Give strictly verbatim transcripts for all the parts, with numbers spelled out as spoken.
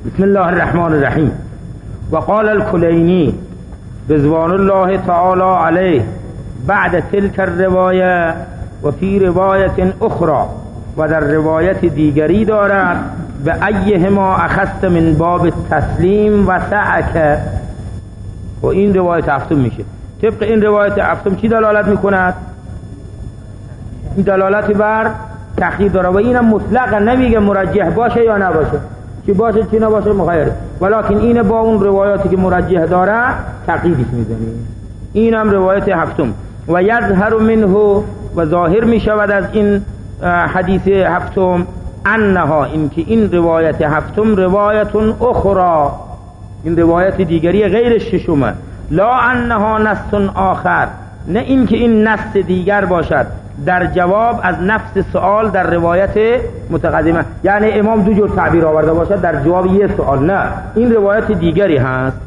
بسم الله الرحمن الرحیم. و قال الکلینی رضوان الله تعالی علیه بعد تلك الروایه و فی روایت اخرى، و در روایت دیگری دارد به ایهما اخذت من باب تسلیم و سعک. و این روایت هفتم میشه. طبق این روایت هفتم چی دلالت میکند؟ این دلالت بر تخییر داره و اینم مطلقا نمیگه مرجح باشه یا نباشه، چی باشه چی نباشه مخیره، ولیکن اینه با اون روایاتی که مرجح داره تقییدش میزنی. اینم روایت هفتم. و یظهر منه، و ظاهر میشود از این حدیث هفتم انها، این که این روایت هفتم روایت اخرى، این روایت دیگری غیر ششمه، لا انها نص آخر، نه این که این نص دیگر باشد در جواب از نفس سوال در روایت متقدمه، یعنی امام دو جور تعبیر آورده باشد در جواب یه سوال، نه این روایت دیگری هست.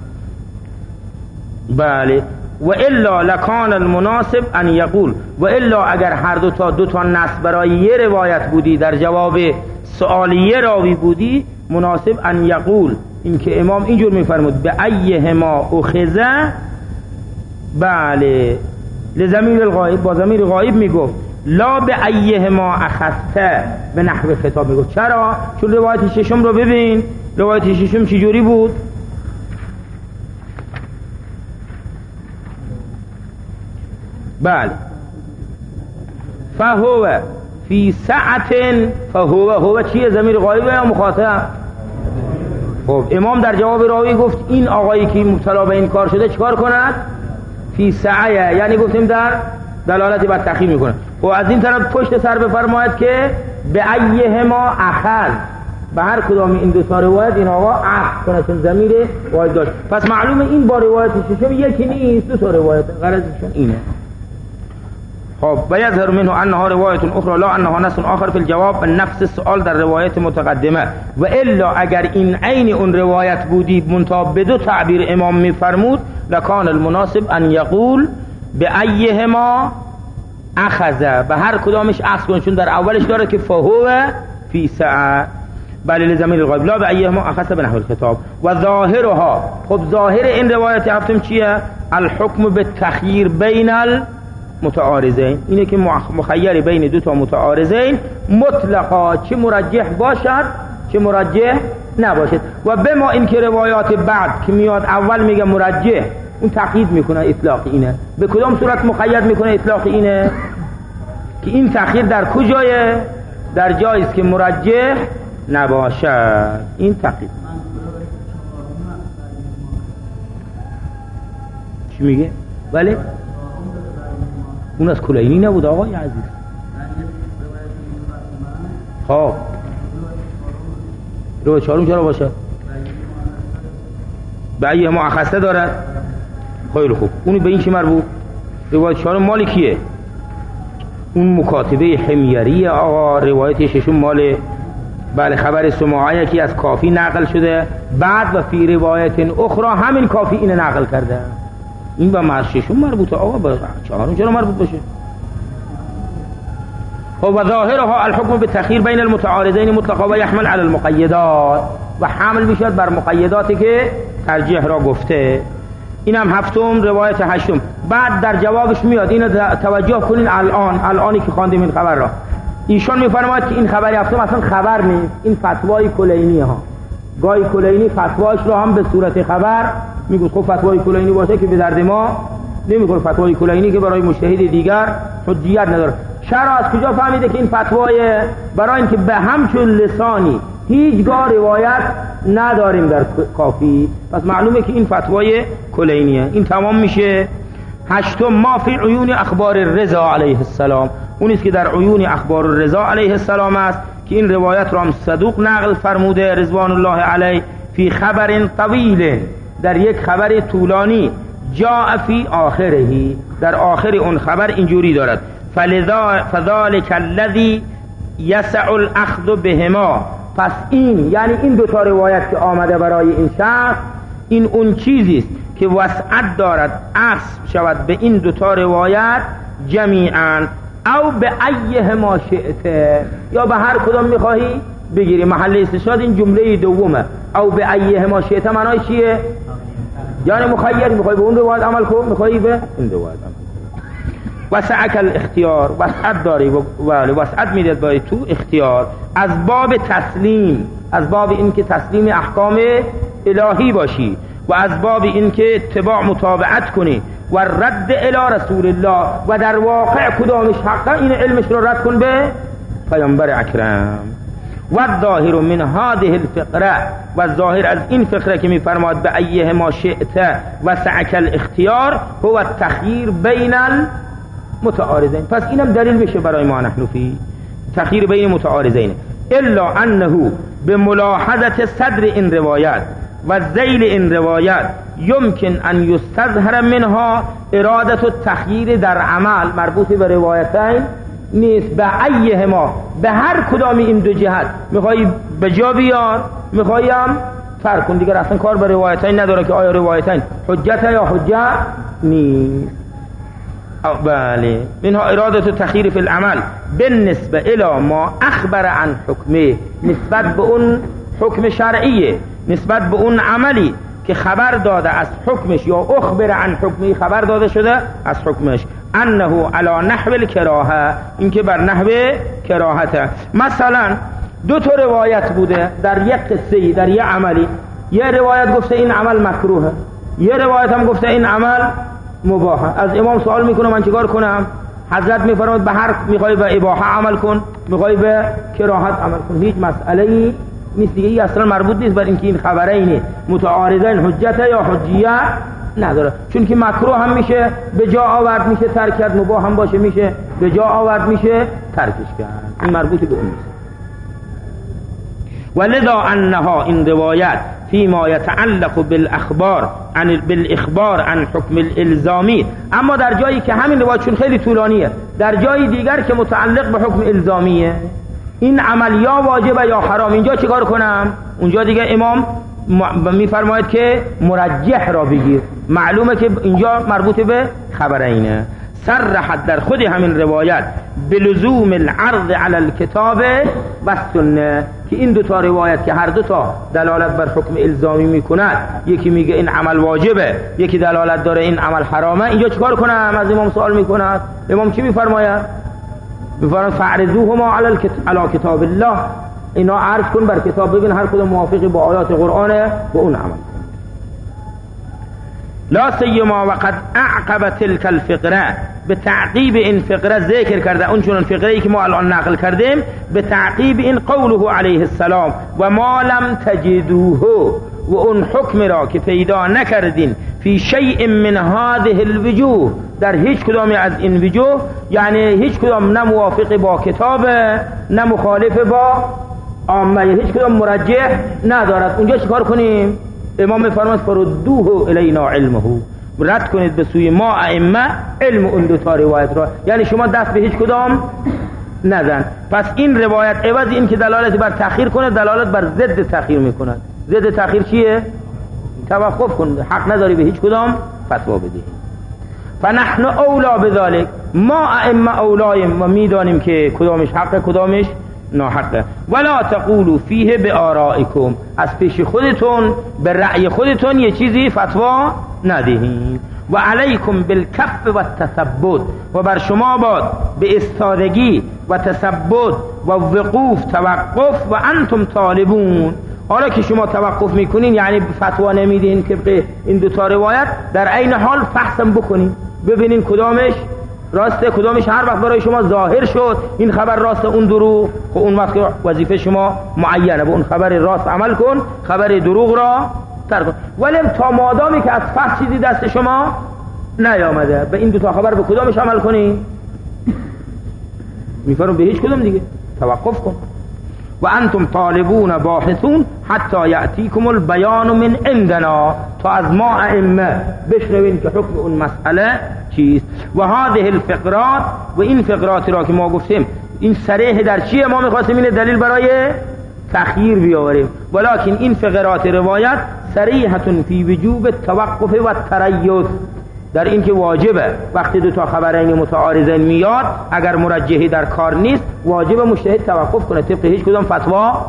بله. و الا لکان المناسب ان یقول، و الا اگر هر دو تا دو تا نص برای یه روایت بودی در جواب سوال یه راوی بودی، مناسب ان یقول، این که امام اینجور میفرمود به ایهما اخذه، بله لضمیر الغایب، با ضمیر غایب میگفت، لا به ایهما اخذته به نحو خطاب میگفت. چرا؟ چون روایت ششم رو ببین، روایت ششم چجوری بود؟ بله فهو فی سعت، فهو هو چیه؟ ضمیر غایبه یا مخاطب؟ خب امام در جواب راوی گفت این آقایی که مبتلا به این کار شده چیکار کند؟ فی سعیه، یعنی گفتیم در دلالتی بر تخییر میکنه. و از این طرف پشت سر بفرماید که به ایهما اخذ، به هر کدام این دو تا روایت این آقا اخذ کنه، چون ضمیر غایب داشت. پس معلومه این با روایت ششم یکی نیست، دو تا روایت، غرضشون اینه. خب و یظهر منه انها روایت اخرى لا انها نص آخر فی الجواب، نفس سوال در روایت متقدمه. و الا اگر این عین اون روایت بودی منتها به دو تعبیر امام میفرمود، لکان المناسب ان یقول به ایهما اخذ، به هر کدامش اخذ کن، چون در اولش داره که فهو فی سعه، بله لضمیر الغایب، لا به ایهما اخذ به نحو الخطاب. و ظاهرها، خب ظاهر این روایت هفتم چیه؟ الحکم بالتخییر بین متعارضین، اینه که مخیر بین دو تا متعارضین مطلقا، چه مرجح باشد چه مرجح نباشد. و به ما این که روایات بعد که میاد اول میگه مرجح، اون تقیید میکنه اطلاق اینه، به کدام صورت مقید میکنه اطلاق اینه؟ که این تأخیر در کجایه؟ در جایی است که مرجح نباشد، این تقیید. چی میگه؟ بله اون از کلینی نبود آقای عزیز. خب روی چهارم چرا باشه؟ به ایه ما اخسته دارد. خیلی خوب، اونی به این چی مربوط؟ روایت چهارم مال کیه؟ اون مکاتبه حمیری آقا. روایت ششم مال بله خبر سماعه که از کافی نقل شده، بعد و فی روایت اخرى همین کافی اینه نقل کرده. این با مرششون مربوطه آقا، با چهارم چرا مربوط باشه؟ و ظاهرها الحکم بالتخییر بین المتعارضین مطلقا و یحمل علی المقیدات، و حمل میشد بر مقیداتی که ترجیح را گفته. اینم هفتم. روایت هشتم بعد در جوابش میاد، اینو توجه کنین الان، الانی که خواندیم این خبر را، ایشان میفرماید که این خبر هفتم اصلا خبر نیست، این فتوای کلینی ها. گاهی کلینی فتواش رو هم به صورت خبر میگوید. خب فتوای کلینی باشه که به درد ما نمیخوره، فتوای کلینی که برای مجتهد دیگر حجیت نداره. چرا؟ از کجا فهمیده که این فتوای؟ برای اینکه به همچون لسانی هیچگاه روایت نداریم در کافی، پس معلومه که این فتوای کلینیه. این تمام میشه. هشتم ما فی عیون اخبار الرضا علیه السلام، اون است که در عیون اخبار الرضا علیه السلام است که این روایت را صدوق نقل فرموده رضوان الله علیه، فی خبر طویل، در یک خبر طولانی، جاء فی آخرهی، در آخر اون خبر اینجوری دارد، فذلک الذی یسع الاخذ بهما، پس این یعنی این دو تا روایت که آمده برای این شخص، این اون چیزی است که وسعت دارد اخذ شود به این دو تا روایت جمیعا، او به ایه ما شئت، یا به هر کدام میخواهی بگیری محل استشهاد این جمله دومه. او به ایه ما شئت معنای چیه؟ یعنی مخیر، میخوای به اون روایت عمل کن، میخوای به این روایت عمل کن. وسعک الاختیار، وسعت داری و وسعت میداد باید تو اختیار از باب تسلیم، از باب این که تسلیم احکام الهی باشی و از باب این که اتباع متابعت کنی و رد الی رسول الله و در واقع کدامش حقا این علمش رو رد کن به پیامبر اکرم. و الظاهر من هذه الفقره، و ظاهر از این فقره که میفرماد به ایه ما شئت و سعک الاختیار هو التخییر بین المتعارضین. پس اینم دلیل میشه برای ما نحن فی تخییر بین متعارضین، الا انه به ملاحظه صدر این روایت و ذیل این روایت یمکن ان یستظهر منها اراده التخییر در عمل مربوط به روایتین نیست. به ایه ما، به هر کدام این دو جهت، میخوایی به جا بیار میخوایم ترک کن، دیگر اصلا کار به روایتین نداره که آیا روایتین حجت یا حجت نیست. بله، منها اراده التخییر فی العمل بالنسبه الی ما اخبر عن حکمه، نسبت به اون حکم شرعیه، نسبت به اون عملی که خبر داده از حکمش، یا اخبر عن حکمی خبر داده شده از حکمش، انه علی نحو الکراهه، این که بر نحو کراهته. مثلا دو تا روایت بوده در یک قصه، در یک عملی، یه روایت گفته این عمل مکروهه، یه روایت هم گفته این عمل مباحه. از امام سوال میکنه من چیکار کنم؟ حضرت میفرماید به هر میخوای به اباحه عمل کن، میخوای به کراهت عمل کن، هیچ مسئله ای نیست دیگه. این اصلا مربوط نیست بر اینکه این خبره اینه متعارضین حجت یا حجیه نداره، چون که مکروه هم میشه به جا آورد میشه ترک کرد، مباح هم باشه میشه به جا آورد میشه ترکش کرد، این مربوط به اون نیست. ولذا انها این روایت فيما يتعلق بالاخبار عن بالاخبار عن حکم الالزامی، اما در جایی که همین روایت چون خیلی طولانیه، در جایی دیگر که متعلق به حکم الزامیه، این عمل یا واجبه یا حرام، اینجا چیکار کنم؟ اونجا دیگه امام میفرماید که مرجح را بگیر، معلومه که اینجا مربوط به خبرینه. صرحت در خود همین روایت بلزوم العرض علی الکتاب و السنه، که این دو تا روایت که هر دو تا دلالت بر حکم الزامی میکند، یکی میگه این عمل واجبه، یکی دلالت داره این عمل حرامه، اینجا چیکار کنم؟ از امام سوال میکند. امام چی میفرماید؟ میفرماید فعرضوهما علی علی کتاب الله، اینا عرض کن بر کتاب، ببین هر کدوم موافقی با آیات قرآنه به اون عمل. لا سیما وقد اعقب تلك الفقره، به تعقیب این فقره ذکر کرده، اون چون فقره‌ای که ما الان نقل کردیم، به تعقیب این قوله علیه السلام و ما لم تجدوه، و اون حکم را که پیدا نکردین فی شیء من هذه الوجوه، در هیچ کدام از این وجوه، یعنی هیچ کدام نه موافق با کتاب نه مخالف با عامه، هیچ کدام مرجح ندارد، اونجا چیکار کنیم؟ امام میفرماید فردوه الینا علمه، رد کنید به سوی ما ائمه علم اون دو تا روایت را، یعنی شما دست به هیچ کدام نزن. پس این روایت عوض این که دلالت بر تأخیر کنه، دلالت بر ضد تأخیر میکنه. ضد تأخیر چیه؟ توقف کن، حق نداری به هیچ کدام فتوا بدهی. فنحن اولا بذلك، ما ائمه اولایم و میدانیم که کدامش حقه کدامش ناحقه. ولا تقولوا فیه بآرائکم، از پیش خودتون به رأی خودتون یه چیزی فتوا ندهید. و علیکم بالکف و التثبت، و بر شما باد به استادگی و تثبت و وقوف توقف و انتم طالبون. حالا که شما توقف میکنین یعنی فتوا نمیدین که این دو تا روایت، در عین حال فحصم بکنین ببینین کدامش راسته کدامش. هر وقت برای شما ظاهر شد این خبر راست اون دروغ، خب اون وقت وظیفه شما معینه، به اون خبر راست عمل کن، خبر دروغ را ترک کن. ولی تا مادامی که از فحص چیزی دست شما نیامده، به این دو تا خبر به کدامش عمل کنی؟ میفرم به هیچ کدام دیگه، توقف کن. و انتم طالبون باحثون حتی یأتیکم البیان من عندنا، تا از ما ائمه بشنوین که حکم اون مسئله چیست. و هذه الفقرات، و این فقراتی را که ما گفتیم این صریح در چیه؟ ما میخواستیم این دلیل برای تخییر بیاوریم، ولکن این فقرات روایت صریحة فی وجوب التوقف و التریث، در این که واجبه وقتی دو تا خبرین متعارضین میاد، اگر مرجحی در کار نیست واجب مجتهد توقف کنه، طبق هیچ کدام فتوا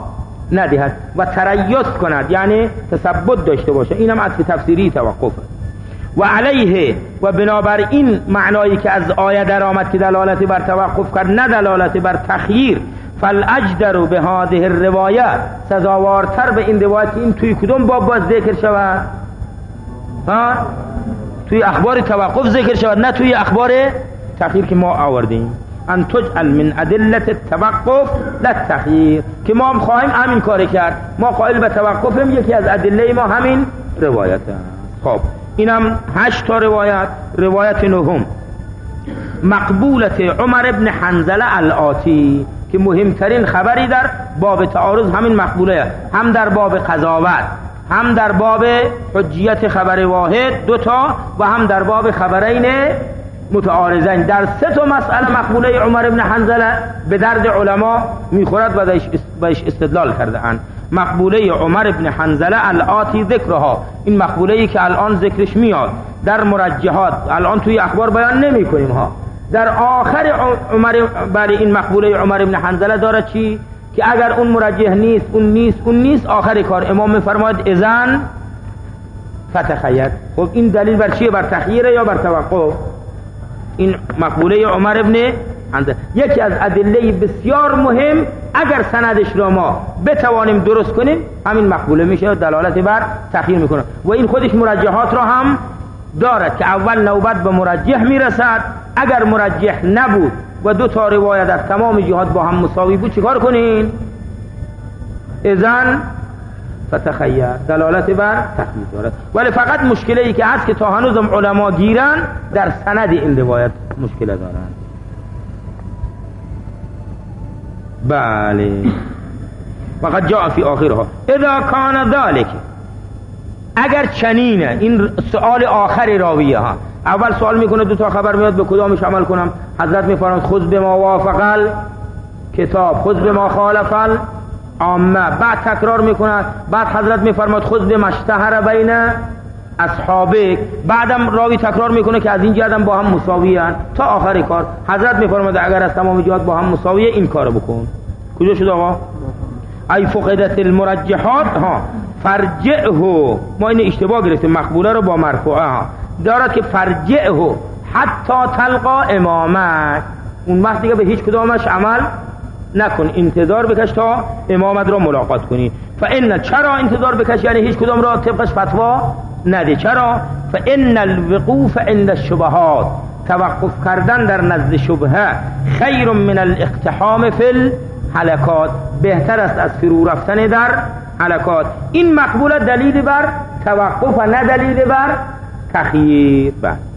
ندهد و تریس کند، یعنی تثبت داشته باشه. اینم عطف تفسیری توقفه. و علیه و بنابر این معنایی که از آیه در آمد که دلالت بر توقف کرد نه دلالت بر تخییر، فالاجدر به هذه الروایه، سزاوارتر به این روایت این توی کدوم باب باز ذکر شود؟ ها؟ توی اخبار توقف ذکر شود، نه توی اخبار تخییر که ما آوردیم. ان تجعل من ادله التوقف لا تخییر، که ما هم خواهیم همین کار کرد، ما قائل به توقفیم، یکی از ادله ما همین روایت است. خب اینم هشت تا روایت. روایت نهم مقبولت عمر ابن حنظله الآتی، که مهمترین خبری در باب تعارض همین مقبوله، هم در باب قضاوت، هم در باب حجیت خبر واحد دوتا، و هم در باب خبرین متعارضین. در سه تا مسئله مقبوله عمر ابن حنظله به درد علما میخورد و بهش استدلال کرده اند. مقبوله عمر ابن حنظله الآتی ذکرها، این مقبوله ای که الان ذکرش میاد در مرجحات، الان توی اخبار بیان نمی کنیم ها. در آخر عمر برای این مقبوله عمر ابن حنظله داره چی؟ که اگر اون مرجح نیست، اون نیست، اون نیست، آخر کار امام میفرماید اذن فتخیر. خب این دلیل بر چیه؟ بر تخییره یا بر توقف؟ این مقبوله عمر ابن حنظله یکی از ادله بسیار مهم، اگر سندش را ما بتوانیم درست کنیم همین مقبوله میشه، دلالت بر تخییر میکنه. و این خودش مرجحات را هم دارد که اول نوبت به مرجح میرسد، اگر مرجح نبود و دو تا روایت در تمام جهات با هم مساوی بود چیکار کنین؟ اذن فتخیر، دلالت بر تخییر دارد. ولی فقط مشکلی ای که هست که تا هنوزم علما گیرن در سند این روایت مشکل دارن. بله فقط جاء فی آخرها اذا کان ذلك، اگر چنینه. این سوال آخر راویه ها. اول سوال میکنه دو تا خبر میاد، به کدامش عمل کنم؟ حضرت میفرماید خذ بما وافق کتاب، خذ بما خالف عامه. بعد تکرار میکنه، بعد حضرت میفرماید خذ بما اشتهر بین اصحابه، بعدم راوی تکرار میکنه که از این جهت با هم مساویان تا آخر کار. حضرت میفرماید اگر از تمام جهات با هم مساویه این کارو بکن. کجا شد آقا؟ ای فقدت المرجحات ها فرجعه، ما این اشتباه گرفتیم، مقبوله رو با مرفوعه ها دارد که فرجعه حتی تلقا امامک، اون وقت دیگه به هیچ کدامش عمل نکن، انتظار بکش تا امامت را ملاقات کنی. فان، چرا انتظار بکش؟ یعنی هیچ کدام را طبقش فتوا نده. چرا؟ فان الوقوف عند الشبهات، توقف کردن در نزد شبهه، خیر من الاقتحام فی الحلقات، بهتر است از فرو رفتن در حلقات. این مقبوله دلیل بر توقف و نه دلیل بر تخییر.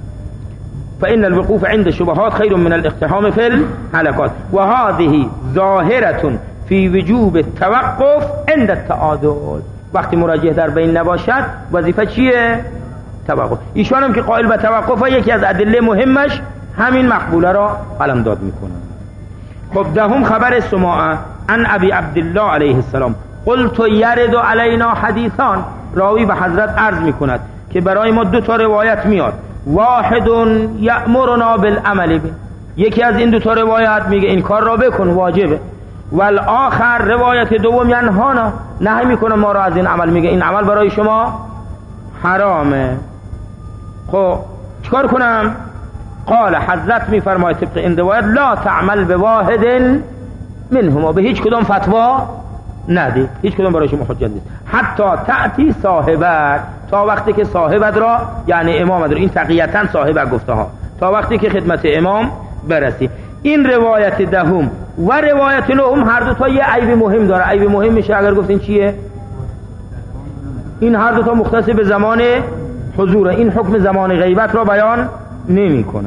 فإن الوقوف عند الشبهات خير من الاقتحام في الحلقات، وهذه ظاهرة في وجوب التوقف عند التعادل. وقتی مراجعه در بین نباشد وظیفه چیه؟ توقف. ایشان هم که قائل به توقف، یکی از ادله مهمش همین مقبوله را قلمداد میکنه. خب دهم خبر سماعه عن ابی عبدالله علیه السلام قلت یرد علینا حدیثان، راوی به حضرت عرض میکند که برای ما دو تا روایت میاد، واحد یأمرنا بالعمل به، یکی از این دو تا روایت میگه این کار را بکن واجبه، والآخر روایت دوم ینهانا، نهی میکنه ما را از این عمل، میگه این عمل برای شما حرامه. خب چیکار کنم؟ قال، حضرت میفرماید طبق این روایت لا تعمل به واحد منهما، به هیچ کدام فتوا نده، هیچ کدام برای شما حجت نیست، حتی تأتی صاحبت، تا وقتی که صاحبت را یعنی امامت را، این تقییتا صاحبت گفته ها، تا وقتی که خدمت امام برسی. این روایت دهم و روایت نهم هر دو تا یه عیب مهم داره. عیب مهم میشه اگر گفتین چیه؟ این هر دو تا مختص به زمان حضوره، این حکم زمان غیبت را بیان نمیکنه.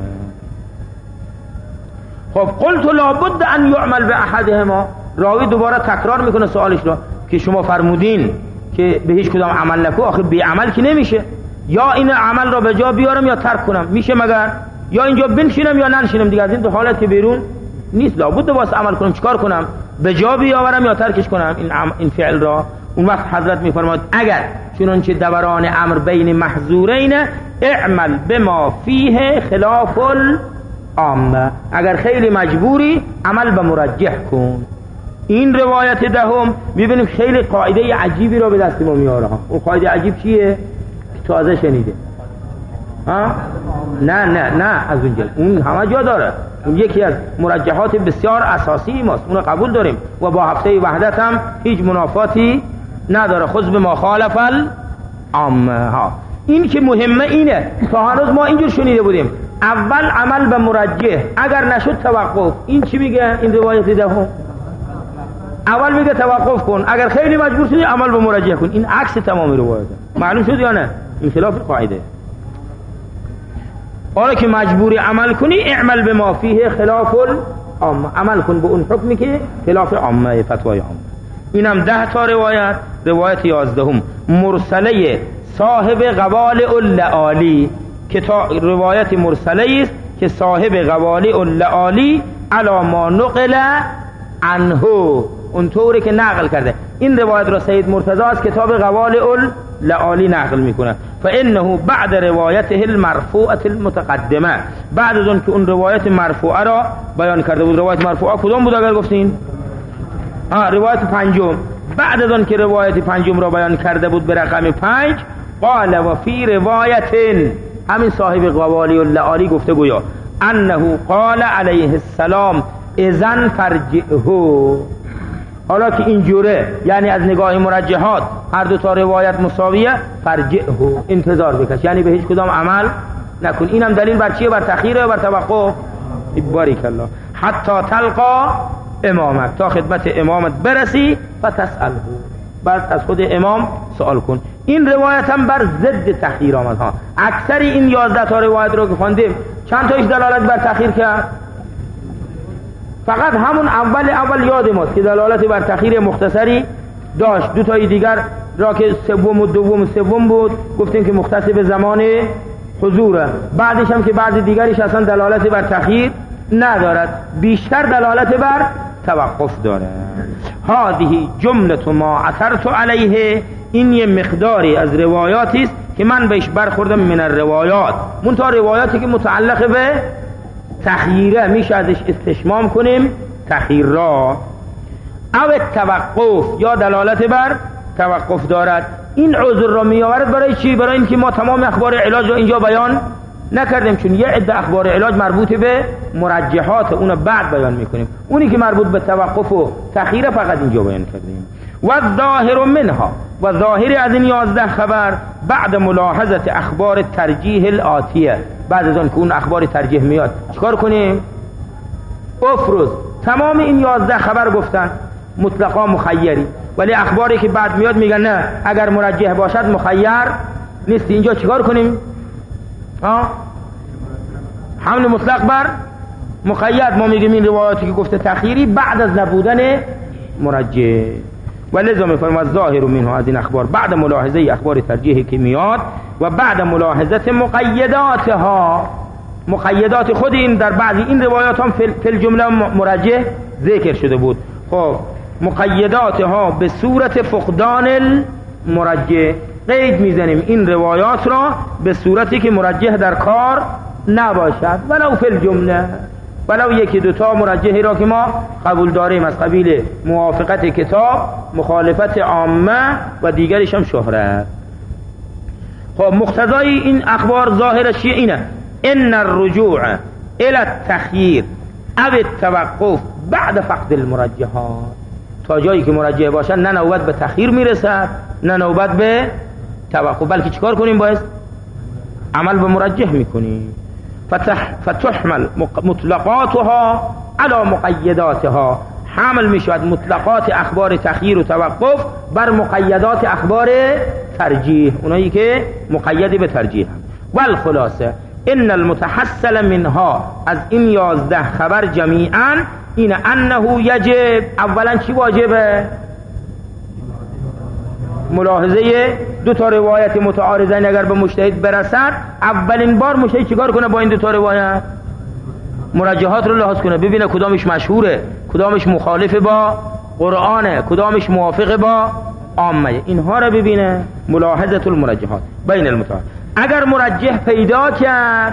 خب قلت لابد ان یعمل به احدهما، راوی دوباره تکرار میکنه سوالش را که شما فرمودین که به هیچ کدام عمل نکو، آخه بی عمل که نمیشه، یا این عمل را به جا بیارم یا ترک کنم، میشه مگر؟ یا اینجا بنشینم یا ننشینم، دیگه از این دو حالت که بیرون نیست، لابد واسه عمل کنم. چیکار کنم؟ به جا بیاورم یا ترکش کنم این عم... این فعل را؟ اون وقت حضرت میفرماید اگر چنانچه دوران امر بین محظورین، اعمل بما فیه خلاف العامه، اگر خیلی مجبوری عمل به مرجح کن. این روایت دهم میبینیم خیلی قاعده عجیبی رو به دست ما میاره ها. اون قاعده عجیب چیه؟ تازه شنیده ها؟ نه نه نه از اونجا اون همه جا داره، اون یکی از مرجحات بسیار اساسی ماست، اون قبول داریم و با هفته وحدت هم هیچ منافاتی نداره. خذ به ما خالف العامه ها. این که مهمه اینه، تا هنوز ما اینجور شنیده بودیم اول عمل به مرجح، اگر نشد توقف. این چی میگه این روایت دهم؟ اول میگه توقف کن، اگر خیلی مجبور شدی عمل به مرجح کن. این عکس تمام روایته. معلوم شد یا نه؟ این خلاف قاعده. حالا که مجبوری عمل کنی اعمل به ما فیه خلاف العامه، عمل کن به اون حکمی که خلاف عامه، فتوای عامه. اینم ده تا روایت. روایت یازدهم مرسله صاحب قوال اللعالی، که روایت مرسله است که صاحب قوال اللعالی علا ما نقل عنه، اونطوری که نقل کرده. این روایت را سید مرتضی از کتاب قوال اللعالی نقل میکنه. فانه بعد روایته المرفوعه المتقدمه، بعد از اون که اون روایت مرفوعه را بیان کرده بود. روایت مرفوعه کدام بود اگر گفتین؟ ها روایت پنجم. بعد از اون که روایت پنجم را بیان کرده بود به رقم پنج، قال و فی روایت، همین صاحب قوالی اللعالی گفته گویا انه قال علیه السلام اذن فرجعه. حالا که اینجوره یعنی از نگاه مرجحات هر دو تا روایت مساویه، فرجعه انتظار بکش، یعنی به هیچ کدام عمل نکن. اینم دلیل بر چیه؟ بر تخییره و بر توقف. بارک الله. حتی تلقا امامت، تا خدمت امامت برسی فتسأله، بعد از خود امام سوال کن. این روایت هم بر ضد تخییر آمد ها. اکثر این یازده تا روایت رو که خواندیم چند تایش دلالت بر تخییر کرد؟ فقط همون اول اول یاد ماست که دلالت بر تخییر مختصری داشت. دو تای دیگر را که سوم و دوم و سوم بود گفتیم که مختص به زمان حضوره. بعدش هم که بعد دیگرش اصلا دلالت بر تخییر ندارد، بیشتر دلالت بر توقف داره. هذه جمله ما عثرت علیه، این یه مقداری از روایاتی است که من بهش برخوردم من الروایات، منتها روایاتی که متعلق به تخییره میشه ازش استشمام کنیم تخییر را. او توقف یا دلالت بر توقف دارد. این عذر را میآورد برای چی؟ برای اینکه ما تمام اخبار علاج را اینجا بیان نکردیم، چون یه عده اخبار علاج مربوط به مرجحات، اون بعد بیان میکنیم. اونی که مربوط به توقف و تخییر فقط اینجا بیان کردیم. و ظاهر منها، و ظاهر از این یازده خبر بعد ملاحظه اخبار ترجیح الاتیه، بعد از اون که اون اخبار ترجیح میاد چیکار کنیم؟ افروز. تمام این یازده خبر گفتن مطلقا مخیری، ولی اخباری که بعد میاد میگن نه اگر مرجح باشد مخیر نیست. اینجا چیکار کنیم؟ ها حمل مطلق بر مقید. ما میگیم این روایاتی که گفته تخییری بعد از نبودن مرجح. ولذا میفرمایم الظاهر منها، از این اخبار بعد ملاحظه اخبار ترجیحی که میاد و بعد ملاحظه مقیداتها، مقیدات خود این در بعضی این روایات هم فی الجمله مرجح ذکر شده بود. خب مقیداتها به صورت فقدان المرجح، قید میزنیم این روایات را به صورتی که مرجح در کار نباشد، ولو فی الجمله، ولو یکی دوتا مرجحی را که ما قبول داریم از قبیل موافقت کتاب، مخالفت عامه و دیگرش هم شهرت. خب مقتضای این اخبار ظاهرش چیه؟ اینه ان الرجوع الى التخییر او التوقف بعد فقد المرجحات، تا جایی که مرجح باشن نه نوبت به تخییر میرسد نه نوبت به توقف، بلکه چیکار کنیم؟ باید عمل به مرجح میکنیم. فتح فتحمل مطلقاتها على مقیداتها، حمل میشود مطلقات اخبار تخییر و توقف بر مقیدات اخبار ترجیح، اونایی که مقید به ترجیح. والخلاصه ان المتحصل منها، از این یازده خبر جمیعا این انه یجب، اولا چی واجبه؟ ملاحظه دو تا روایت متعارضین اگر به مجتهد برسد، اولین بار مجتهد چیکار کنه با این دو تا روایت؟ مرجحات رو لحاظ کنه، ببینه کدامش مشهوره، کدامش مخالف با قرآنه، کدامش موافق با عامه، اینها رو ببینه. ملاحظه المرجحات بین المتعارض. اگر مرجح پیدا کرد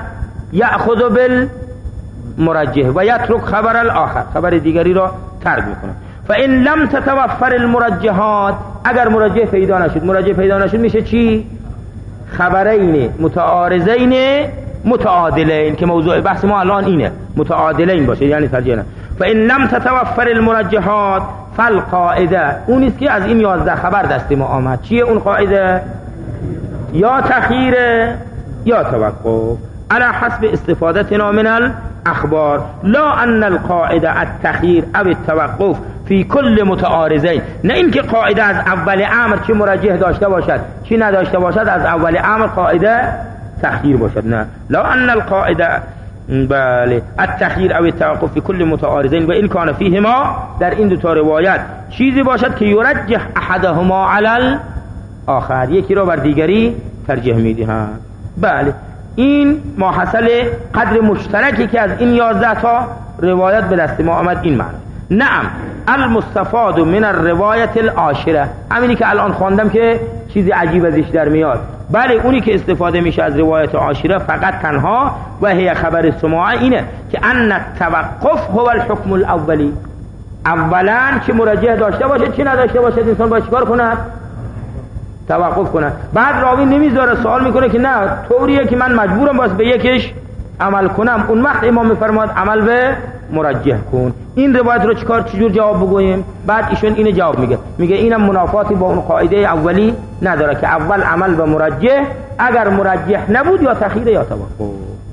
یأخذ بالمرجح و یترک خبر الاخر، خبر دیگری را ترک میکنه. فإن لم تتوفر المرجحات، اگر مرجح پیدا نشد، مرجح پیدا نشد میشه چی؟ خبرین متعارضین متعادلین، که موضوع بحث ما الان اینه، متعادلین باشه یعنی ترجیح نه. فإن لم تتوفر المرجحات فالقاعده، اون است که از این یازده خبر دست ما آمد. چیه اون قاعده؟ یا تخییر یا توقف على حسب استفادتنا من الاخبار، لا ان القاعده التخییر او التوقف فی کل متعارضین، نه اینکه قاعده از اول امر چه مرجح داشته باشد چه نداشته باشد از اول امر قاعده تخییر باشد، نه. لا ان القاعده بله التخییر او التوقف فی کل متعارضین و این کان فیهما، در این دو تا روایت چیزی باشد که یرجح احدهما علی الاخر، یکی را بر دیگری ترجیح میدهند. بله این ماحصل قدر مشترکی که از این یازده تا روایت به دست ما آمد این معنی. نعم المستفاد من الروایت العاشره، همینی که الان خواندم که چیزی عجیب ازش در میاد. بله اونی که استفاده میشه از روایت عاشره فقط تنها و هی خبر سماع اینه که ان التوقف هو الحكم الاولی، اولا که مرجح داشته باشه چه نداشته باشه انسان باید چیکار کنه؟ توقف کنه. بعد راوی نمیذاره، سوال میکنه که نه طوریه که من مجبورم باز به یکیش عمل کنم، اون وقت امام میفرماد عمل به مرجح کن. این روایت رو چیکار چجور جواب بگوییم؟ بعد ایشون اینو جواب میگه، میگه اینم منافاتی با اون قاعده اولی نداره که اول عمل به مرجح، اگر مرجح نبود یا تخییر یا توقف.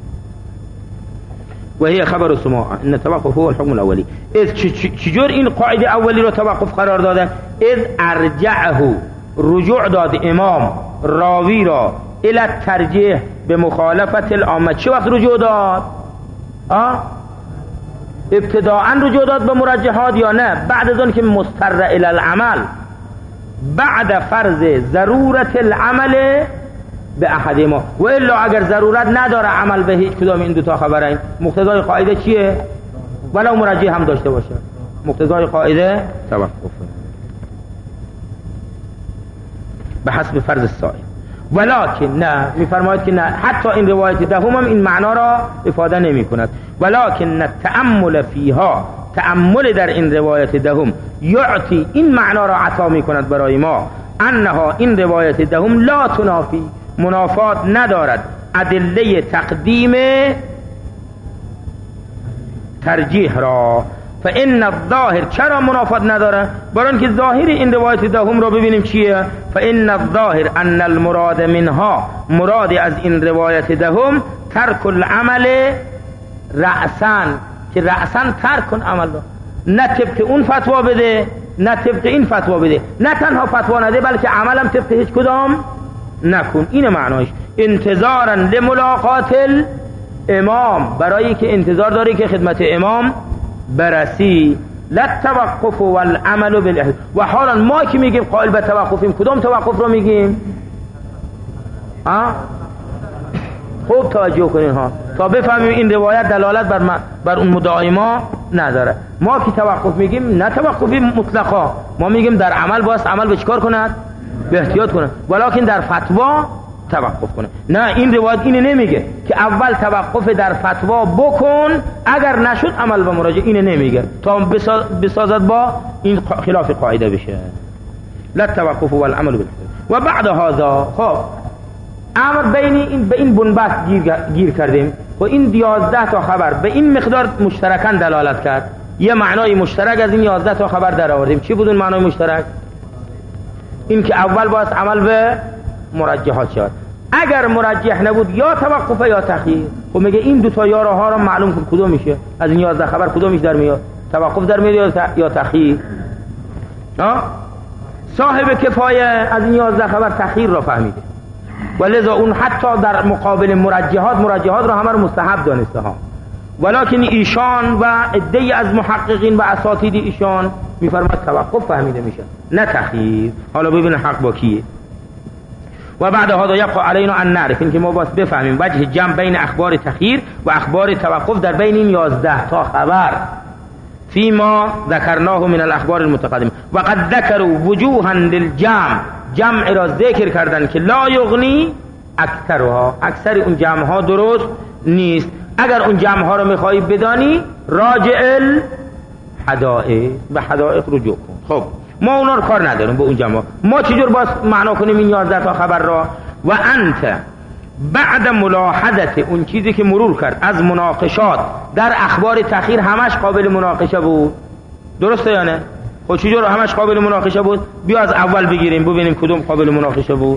و هي خبر سماع ان التوقف هو الحكم الاولي. اذ چجور این قاعده اولی رو توقف قرار داده؟ اذ ارجعه، رجوع داد امام راوی را الى الترجیح به مخالفت العامه. چه وقت رجوع داد؟ آه؟ ابتداعا رجوع داد به مرجحات یا نه؟ بعد از اون که مستر الى العمل، بعد فرض ضرورت العمل به احد ما، و الا اگر ضرورت نداره عمل به هیچ کدام این دو تا خبرین، مقتضای قاعده چیه؟ ولو مرجح هم داشته باشه مقتضای قاعده توقفه به حسب فرض السائل. ولکن نه، میفرماید که نه، حتی این روایت دهم هم این معنا را افاده نمی کند. ولکن التأمل فیها، تأمل در این روایت دهم یعطی، این معنا را عطا می کند برای ما، انها این روایت دهم لا تنافی، منافات ندارد ادله تقدیم ترجیح را. فإن الظاهر، چرا منافات نداره؟ برای اینکه ظاهر این روایت دهم را ببینیم چیه. فإن الظاهر ان المراد منها، مراد از این روایت دهم ترک العمل رأسا، که رأسا ترک کن عمل را، نه طبق اون فتوا بده نه طبق این فتوا بده، نه تنها فتوا نده بلکه عملم طبق هیچ کدام نکن. این معناش انتظارا لملاقات الامام، برای که انتظار داری که خدمت امام برسی. لا توقف والعمل بالاحتیاط. و حالا ما که میگیم قائل به توقفیم، کدام توقف رو میگیم؟ ها خوب توجه کنین ها تا بفهمیم این روایت دلالت بر, بر اون مدعای ما نداره. ما که توقف میگیم نه توقفی مطلقا، ما میگیم در عمل باید عمل به چیکار کند؟ به احتیاط کنه، ولیکن در فتوا توقف کنه. نه این روایت اینه نمیگه که اول توقف در فتوا بکن، اگر نشد عمل به مراجعه، اینه نمیگه تا بسازد با این خلاف قاعده بشه. لا توقف والعمل بالاحتیاط. و بعد هذا خب امر بین این به این بنبست گیر, گیر کردیم و این یازده تا خبر به این مقدار مشترکاً دلالت کرد. یه معنای مشترک از این یازده تا خبر در آوردیم. چی بود اون معنای مشترک؟ این که اول باید عمل به مرجحات شد، اگر مرجح نبود یا توقف یا تخییر. خب میگه این دو تا یاره ها رو معلوم کن کدوم میشه از این یازده خبر، کدومش در میاد؟ توقف در میاد یا تخییر؟ ها صاحب کفایه از این یازده خبر تخییر را فهمیده، ولذا اون حتی در مقابل مرجحات مرجحات را همه رو مستحب دانسته ها. ولکن ایشان و عده‌ای از محققین و اساتید ایشان میفرماد توقف فهمیده میشه نه تخییر. حالا ببین حق با کیه. و بعد هذا یبقى علینا ان نعرف، این که ما باید بفهمیم وجه جمع بین اخبار تخییر و اخبار توقف در بین این یازده تا خبر فيما ذكرناه من الاخبار المتقدمه. و قد ذكروا وجوها للجمع، جمع را ذکر کردن که لا یغنی اکثرها، اکثر اون جمع ها درست نیست. اگر اون جمع ها رو میخوایی بدانی راجع حدائق به حدائق رجوع کن. خب ما اونا رو کار نداریم به اون جماعت. ما چجور باز معنا کنیم این یازده تا خبر را؟ و انت بعد ملاحظت اون چیزی که مرور کرد از مناقشات در اخبار تأخیر همش قابل مناقشه بود، درسته یا نه؟ خب چجور همش قابل مناقشه بود؟ بیا از اول بگیریم ببینیم کدوم قابل مناقشه بود.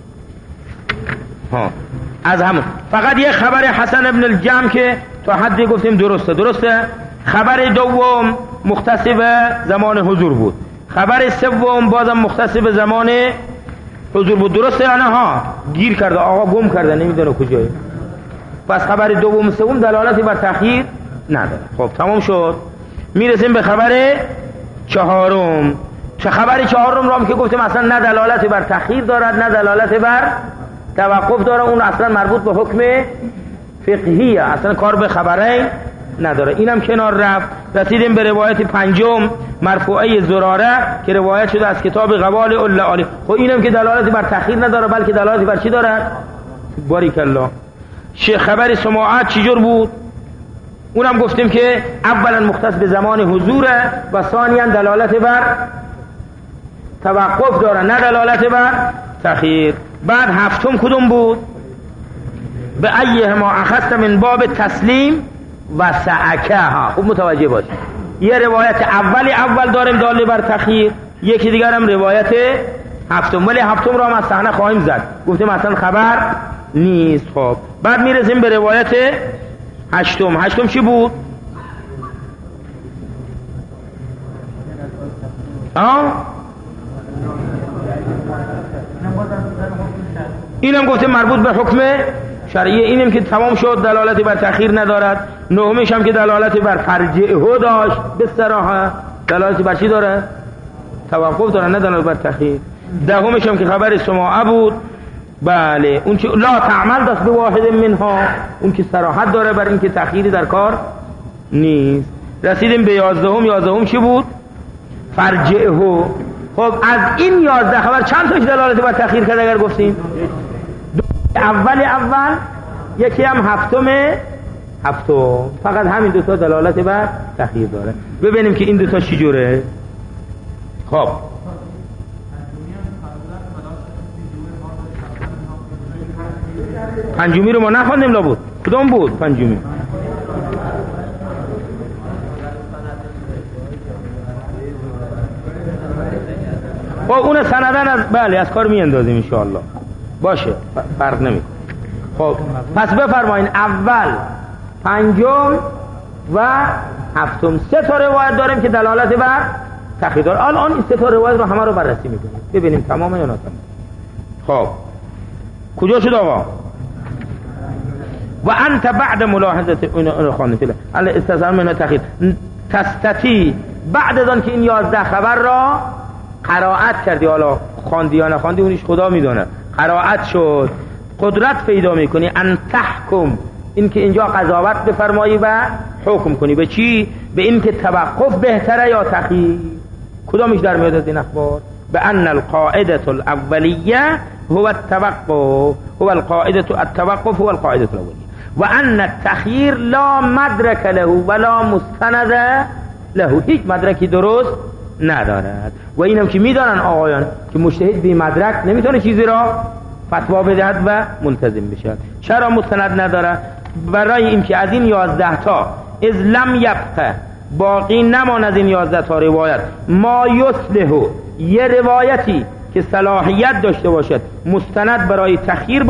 ها از همون فقط یه خبر حسن ابن الجم که تا حدی گفتیم درسته درسته خبر دوم مختص به زمان حضور بود، خبر سوم بازم مختص به زمان حضور بود، درسته یا نه؟ ها گیر کرده آقا گم کرده نمیدونه کجایی، پس خبر دوم سوم دلالتی بر تأخیر نداره. خب تمام شد. میرسیم به خبر چهارم. چه خبر چهارم را هم که گفتیم اصلا نه دلالتی بر تأخیر دارد نه دلالت بر توقف داره، اون اصلا مربوط به حکم فقهیه، اصلا کار به خبرین نداره. اینم کنار رفت. رسیدیم به روایت پنجم مرفوعه زراره که روایت شده از کتاب قوال اول علی. خب اینم که دلالتی بر تأخیر نداره بلکه دلالتی بر چی داره؟ باریک الله. شیخ خبر سماعت چجور بود؟ اونم گفتیم که اولا مختص به زمان حضوره و ثانیا دلالت بر توقف داره نه دلالت بر تأخیر. بعد هفتم کدوم بود؟ به ایه ما اخذت من باب تسلیم و سعکه ها. خوب متوجه باشید یه روایت اولی اول داریم داله بر تأخیر، یکی دیگر هم روایت هفتم، ولی هفتم را هم از صحنه خواهیم زد گفتیم اصلا خبر نیست. خب بعد میرسیم به روایت هشتم. هشتم چی بود؟ آه اینم گفتیم مربوط به حکم شرعیه. اینم که تمام شد دلالتی بر تأخیر ندارد. نهمش هم که دلالتی بر فرجعه داشت به صراحه، دلالتی بر چی داره؟ توقف داره نه دلالت بر تأخیر. دهمش هم که خبر سماعه بود، بله اون که لا تعمل دست به واحد منها، اون که صراحت داره بر این که تأخیری در کار نیست. رسیدیم به یازدهم. یازدهم چی بود؟ فرجعه. خب از این یازده خبر چند تاش دلالتی بر تأخیر کرد اگر گفتیم؟ اول اول یکی هم هفتم هفتم، فقط همین دو تا دلالت بر تأخیر داره. ببینیم که این دو تا چی جوره. خب پنجمی رو ما نخوندیم لابد. کدوم بود پنجمی؟ خب اون سندن از بله از کار می اندازیم ان شاء الله. باشه فرق نمیکنه. خب پس بفرمایین اول پنجم و هفتم سه تا روایت داریم که دلالت بر تأخیر داره. الان این سه تا روایت رو همه رو بررسی میکنیم ببینیم تمام یا نه تمام. خب کجا شد آقا؟ و انت بعد ملاحظت اون خانه ال استثناء من تأخیر تستتی بعد از آن که این یازده خبر را قرائت کردی، حالا خواندی یا نخواندی اونیش خدا میدونه، قرائت شد، قدرت پیدا میکنی ان تحکم، این که اینجا قضاوت بفرمایی و حکم کنی به چی؟ به این که توقف بهتره یا تأخیر. کدامش در میاد از این اخبار؟ به ان القاعده الاولیه هو التوقف، هو القاعده التوقف هو القاعده الاولیه و ان التأخیر لا مدرک له ولا مستند له، هیچ مدرکی درست ندارد. و اینم که میدانن آقایان که مجتهد بی مدرک نمیتونه چیزی را فتوا بدهد و ملتزم بشد. چرا مستند نداره؟ برای این که از این یازده تا از لم یبقه باقی نمان از این یازده تا روایت ما یصلح، یه روایتی که صلاحیت داشته باشد مستند برای تأخیر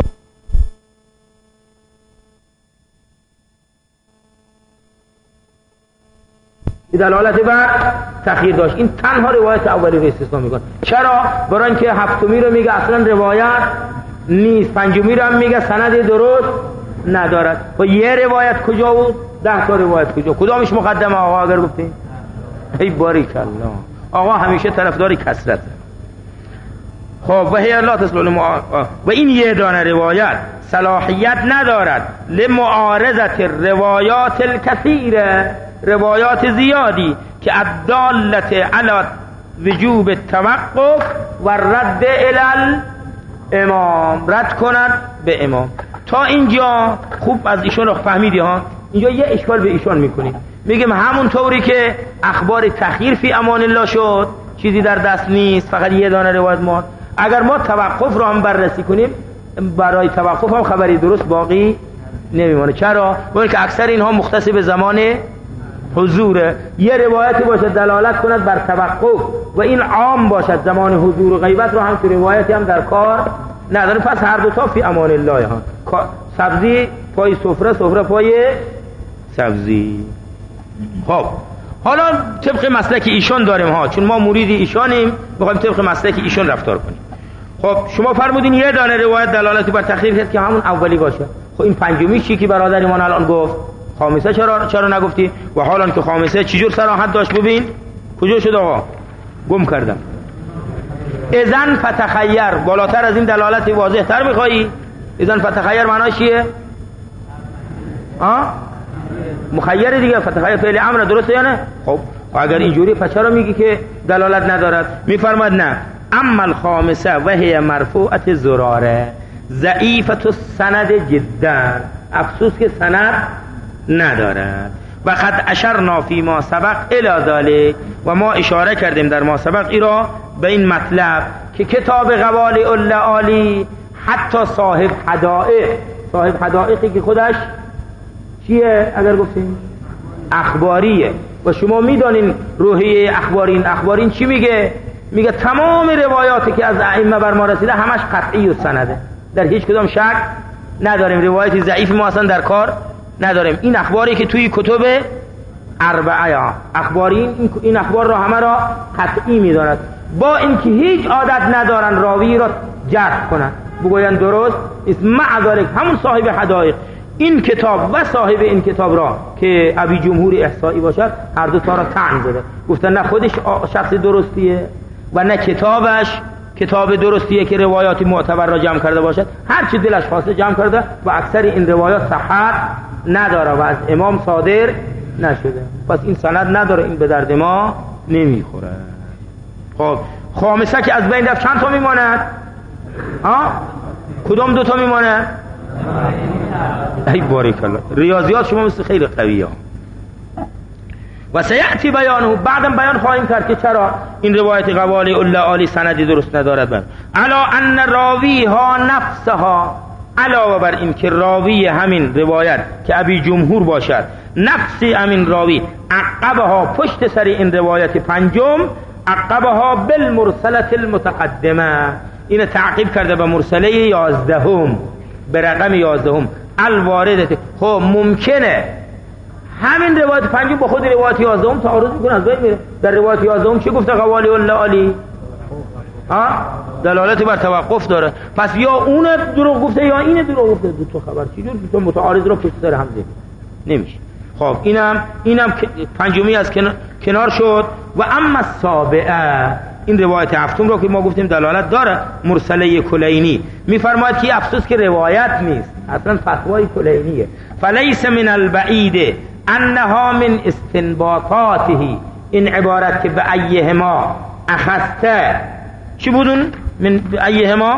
دلالت بر تأخیر داشت. این تنها روایت اولی رو استثنا میکنه. چرا؟ برای اینکه هفتمی رو میگه اصلا روایت نیست، پنجمی رو هم میگه سند درست ندارد. و یه روایت کجا بود؟ ده تا روایت کجا؟ کدامش مقدمه آقا اگر گفتیم؟ ای باریک الله، آقا همیشه طرفدار کثرت. خب و هی الله تسلل و این یه دانه روایت صلاحیت ندارد لمعارضت روایات الکثیره، روایات زیادی که الدالت علی وجوب التوقف و رد الی الامام، رد کنند به امام. تا اینجا خوب از ایشون رو فهمیدی ها؟ اینجا یه اشکال به ایشون میکنی میگیم همون طوری که اخبار تخییر فی امان الله شد، چیزی در دست نیست، فقط یه دانه روایت ما، اگر ما توقف رو هم بررسی کنیم برای توقف هم خبری درست باقی نمیمونه. چرا؟ چون که اکثر اینها مختص به زمان حضوره. یه روایتی باشد دلالت کند بر توقف و این عام باشد زمان حضور و غیبت رو هم که روایتی هم در کار نداره، پس هر دو تا فی امان الله ها. سبزی پای سفره، سفره پای سبزی. خب حالا طبق مسلک ایشان داریم ها، چون ما مرید ایشانیم میخوایم طبق مسلک ایشان رفتار کنیم. خب شما فرمودین یه دانه روایت دلالتی بر تخییر کرد که همون اولی باشه. خب این پنجمی چی که برادریمان الان گفت؟ خامسه چرا چرا نگفتی؟ و حالا که خامسه چجور صراحت داشت؟ ببین کجا شد آقا؟ گم کردم. اذن فتخیر، بالاتر از این دلالت واضح تر میخوایی؟ اذن فتخیر معناش چیه؟ آه؟ مخیر دیگه. فتخیر فعل امر، درسته یا نه؟ خب اگر اینجوری پس چرا میگی که دلالت ندارد؟ میفرماد نه، اما الخامسه و هی مرفوعه زراره ضعیفه السند جدا، افسوس که سند ندارد. و قد اشرنا فی ما سبق الی ذلک، و ما اشاره کردیم در ما سبق ای را به این مطلب که کتاب قوالی العالی حتی صاحب حدائق، صاحب حدائقی که خودش چیه اگر گفتیم؟ اخباریه. و شما میدانین روحیه اخبارین اخبارین چی میگه؟ میگه تمام روایاتی که از ائمه بر ما رسیده همش قطعی و سنده، در هیچ کدام شک نداریم، روایتی ضعیف ما اصلا در کار نداریم. این اخباری که توی کتب اربعه اخبارین این اخبار را همه را قطعی میداند، با اینکه هیچ عادت ندارن راوی را جرح کنن، بگوین درست است. مع ذلک همون صاحب حدائق این کتاب و صاحب این کتاب را که ابی جمهور احصایی باشد هر دو تا را طعن زده، گفتن نه خودش شخص درستیه و نه کتابش کتاب درستیه که روایات معتبر را جمع کرده باشد، هر چی دلش خواسته جمع کرده و اکثر این روایات صحت نداره و از امام صادر نشده، پس این سند نداره، این به درد ما نمیخوره. خب خامسه که از بین رفت چند تا میماند؟ ها؟ کدوم دو تا میماند؟ ای باریک الله، ریاضیات شما مثل خیلی قویه. و سیأتی بیانه، بعدم بیان خواهیم کرد که چرا این روایت قوالی العالی سندی درست ندارد. بر علا ان راوی ها نفسها، علاوه بر این که راوی همین روایت که ابی جمهور باشد نفسی همین راوی عقبها پشت سر این روایت پنجم عقبها بالمرسلة المتقدمه، این تعقیب کرده به مرسله یازدهم، به رقم یازدهم الواردت. خب ممکنه همین روایت پنجم با خود روایت یازدهم تعارض میکنه، از بین میره. در روایت یازدهم چی گفته قوالی العالی؟ ها؟ دلالتی بر توقف داره، پس یا اون دروغ گفته یا این دروغ گفته، دو تا خبر چجور دو تا متعارض رو پشت سر هم ذکر نمیشه. خب اینم اینم پنجمی از کنار شد. و اما السابعه، این روایت هفتم رو که ما گفتیم دلالت داره، مرسله کلینی، میفرماید که افسوس که روایت نیست، اصلا فتوای کلینیه. فلیس من البعید انها من استنباطاته، این عبارت که به ایهما اخذته چی بودون؟ من به ایهما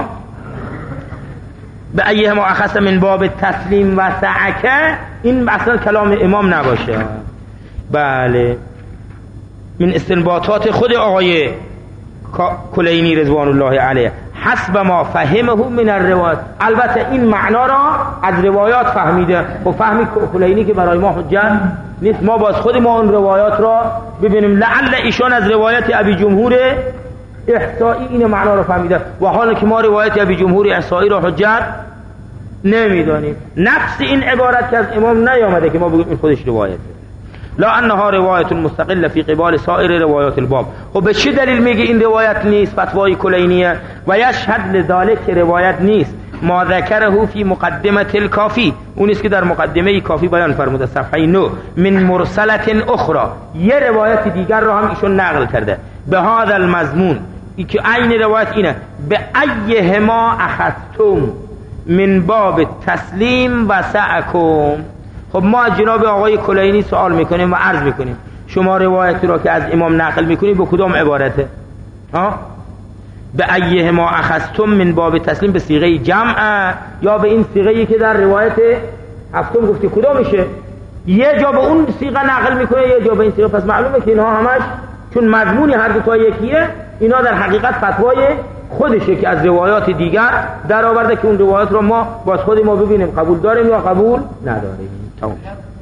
به ایهما اخذته من باب تسلیم و سعکه، این اصلا کلام امام نباشه. بله من استنباطات خود آقای کلینی رضوان الله علیه، حسب ما فهمه من الروایات، البته این معنا را از روایات فهمیده و فهمی کلینی که برای ما حجت نیست، ما باز خود ما اون روایات را ببینیم، لعل ایشان از روایت ابی جمهور احصایی این معنا را فهمیده و حالا که ما روایت ابی جمهور احصایی را حجت نمیدانیم. نفس این عبارت که از امام نیامده که ما بگیم این خودش روایته، لا انها روایت مستقله فی قبال سایر روایات الباب. خب به چه دلیل میگه این روایت نیست؟ فتوای کلینیه. و یشهد لذلک که روایت نیست ما ذکره فی مقدمه الکافی، اون است که در مقدمه کافی بیان فرموده صفحه نه، من مرسله اخرى، یه روایت دیگر را هم ایشون نقل کرده به هذا المضمون، ای که عین روایت اینه، به ایهما اخذتم من باب تسلیم و سعکم. خب ما جناب آقای کلینی سوال میکنیم و عرض میکنیم شما روایتی را که از امام نقل میکنید به کدام عبارته؟ ها؟ به ایهما اخذتم من باب تسلیم به صیغه جمع یا به این صیغه‌ای که در روایت هفتم گفتی کدام میشه؟ یه جا به اون صیغه نقل میکنه یه جا به این صیغه. پس معلومه که اینها همش چون مضمونی هر دو تا یکیه، اینا در حقیقت فتوای خودشه که از روایات دیگر در آورده که اون روایات رو ما باز خود ما ببینیم قبول داریم یا قبول نداریم. تمام.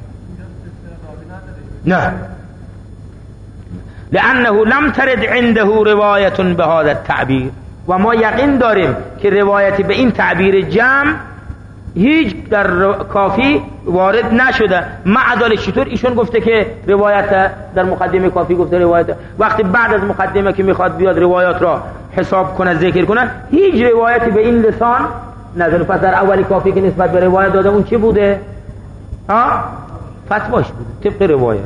نه، لانه لم ترد عنده روایت به هذا التعبیر، و ما یقین داریم که روایتی به این تعبیر جمع هیچ در کافی وارد نشده. معدل چطور ایشون گفته که روایت در مقدمه کافی گفته روایت، وقتی بعد از مقدمه که میخواد بیاد روایات را حساب کنه ذکر کنه هیچ روایتی به این لسان نداره. پس در اولی کافی که نسبت به روایت داده اون چی بوده؟ ها؟ فتواش بوده طبق روایت.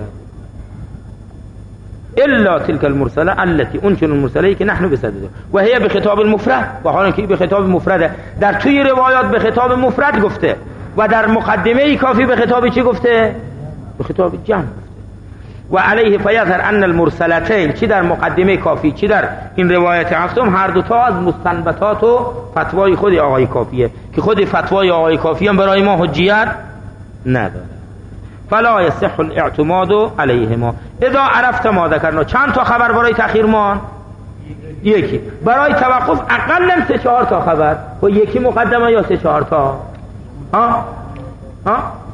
الا تلك المرسله التي انشر المرسله که نحن بصدده و هي بخطاب المفرد، و حالا که به خطاب مفرده در توی روایات به خطاب مفرد گفته و در مقدمه کافی به خطاب چی گفته؟ به خطاب جمع گفته. و علیه فیظهر ان المرسلتین، چی در مقدمه کافی چی در این روایت هفتم، هر دو تا از مستنبطات و فتوای خود آقای کافیه که خود فتوای آقای کافی هم برای ما حجیت نداره. فلا يصح الاعتماد علیهما اذا عرفت ما ذکرنا. چند تا خبر برای تأخیر مان؟ یکی. برای توقف اقلا سه چهار تا خبر. و یکی مقدمه یا سه چهار تا؟ ها؟ ها؟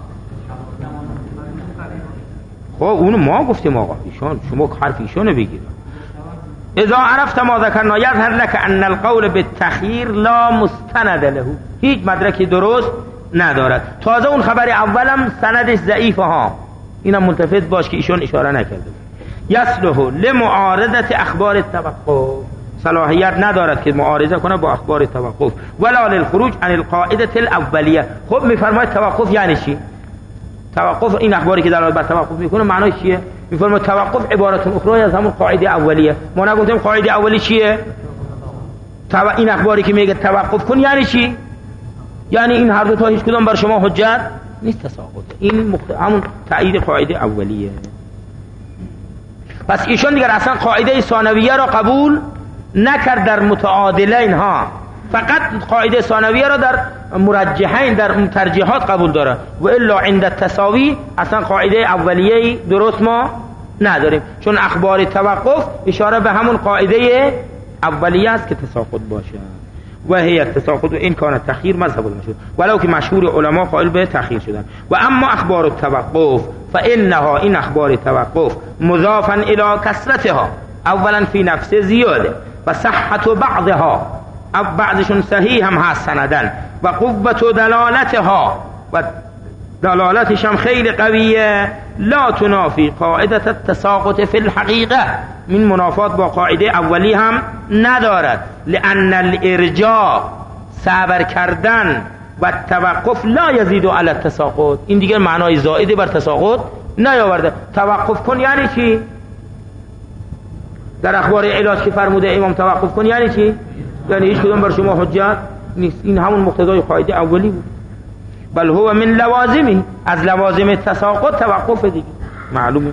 خب اونو ما گفتیم آقا، ایشان شما حرف ایشانو بگیر. اذا عرفت ما ذکرنا یظهر لك ان القول بالتخییر لا مستند له، هیچ مدرکی درست ندارد. تازه اون خبر اولم سندش ضعیفه ها، اینم ملتفت باش که ایشون اشاره نکرده. یصلح لمعارضه اخبار التوقف، صلاحیت ندارد که معارضه کنه با اخبار توقف. ولا للخروج عن القاعده الاولیه. خب میفرماید توقف یعنی چی؟ توقف این اخباری که دلالت بر توقف میکنه معنای چیه؟ میفرماید توقف عبارت اخرى از همون قاعده اولیه. ما نگفتیم قاعده اولی چیه؟ تو... این اخباری که میگه توقف کن یعنی چی؟ یعنی این هر دو تا هیچ کدام بر شما حجت نیست، تساقط. این مخت... همون تایید قاعده اولیه. پس ایشون دیگر اصلا قاعده ثانویه را قبول نکرد در متعادلین ها، فقط قاعده ثانویه را در مرجحین در ترجیحات قبول داره. و الا عند التساوی اصلا قاعده اولیه درست ما نداریم، چون اخبار توقف اشاره به همون قاعده اولیه است که تساقط باشه. و هي التساقط و این کان تخییر مذهب المشهور، ولو که مشهور علما قائل به تخییر شدن. و اما اخبار التوقف فانها، این اخبار توقف مضافا الى کثرتها، اولا فی نفس زیاده و صحت بعضها، بعضشون صحیح هم هست سندن، و قوت و دلالتها، و دلالتش هم خیلی قویه. لا تنافی قاعده التساقط فی الحقیقه، من منافات با قاعده اولی هم ندارد. لان الارجاع، صبر کردن، و توقف لا یزید علی التساقط، این دیگر معنای زائد بر تساقط نیاورده. توقف کن یعنی چی؟ در اخبار علاج که فرموده امام توقف کن یعنی چی؟ یعنی هیچ کدام بر شما حجت نیست. این همون مقتضای قاعده اولی بود. بل هو من لوازمی، از لوازم تساقط توقف دیگه معلومه.